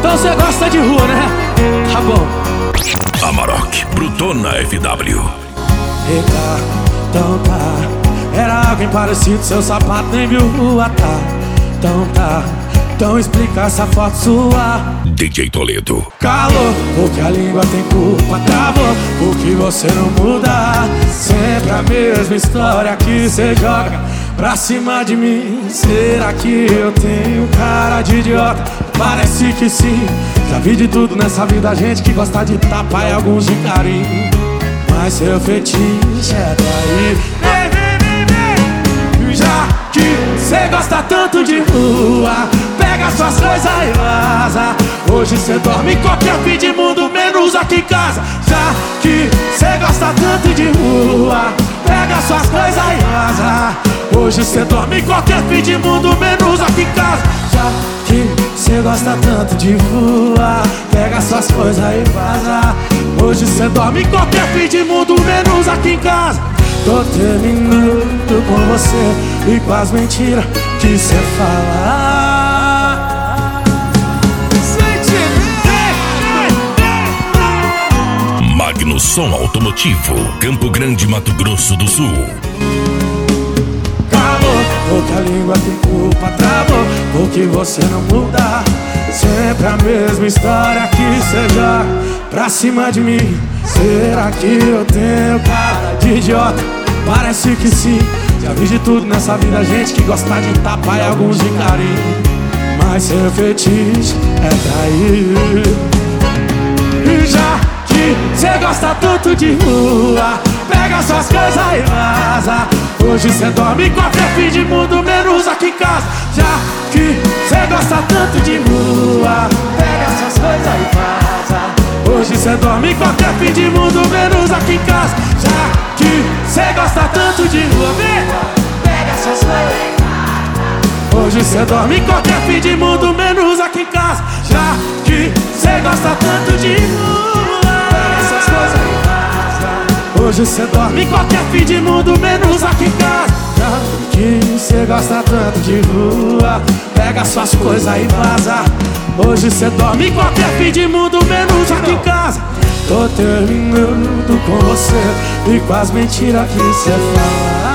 Então cê gosta de rua, né? Tá bom. Amarok, Brutona FW. Eita, então tá. Era alguém parecido, seu sapato nem viu rua, tá. Então tá. Então explica essa foto sua. DJ Toledo. Calor, porque a língua tem culpa. Travou, porque você não muda. Sempre a mesma história que cê joga pra cima de mim. Será que eu tenho cara de idiota? Parece que sim. Já vi de tudo nessa vida, gente que gosta de tapa e alguns de carinho. Mas seu fetiche é daí. Já que cê gosta tanto de rua, pega suas coisas e vaza. Hoje cê dorme em qualquer fim de mundo, menos aqui em casa. Já que cê gosta tanto de rua, pega suas coisas e vaza. Hoje cê dorme em qualquer fim de mundo, menos aqui em casa. Já que cê gosta tanto de rua, pega suas coisas e vaza. Hoje cê dorme em qualquer fim de mundo, menos aqui em casa. Tô terminando com você e com as mentiras que cê fala. Magno Som Automotivo, Campo Grande, Mato Grosso do Sul. Calor, porque a língua tem culpa. Travou, porque você não muda. Sempre a mesma história que cê joga pra cima de mim. Será que eu tenho cara de idiota? Parece que sim. Já vi de tudo nessa vida, gente que gosta de tapa e alguns de carinho. Mas seu fetiche é trair. E já que cê gosta tanto de rua, pega suas coisas e vaza. Hoje cê dorme em qualquer fim de mundo, menos aqui em casa. Já que cê gosta tanto de rua, pega suas coisas e vaza. Hoje cê dorme em qualquer fim de mundo, menos aqui em casa. Já que cê gosta tanto de rua, pega suas coisas e vaza. Hoje cê dorme em qualquer fim de mundo, menos aqui em casa. Já que cê gosta tanto de rua, pega suas coisas e vaza. Hoje cê dorme em qualquer fim de mundo, menos aqui em casa. Já que cê gosta tanto de rua, pega suas coisas e vaza. Hoje cê dorme em qualquer fim de mundo, menos aqui em casa. Tô terminando com você e com as mentiras que cê fala.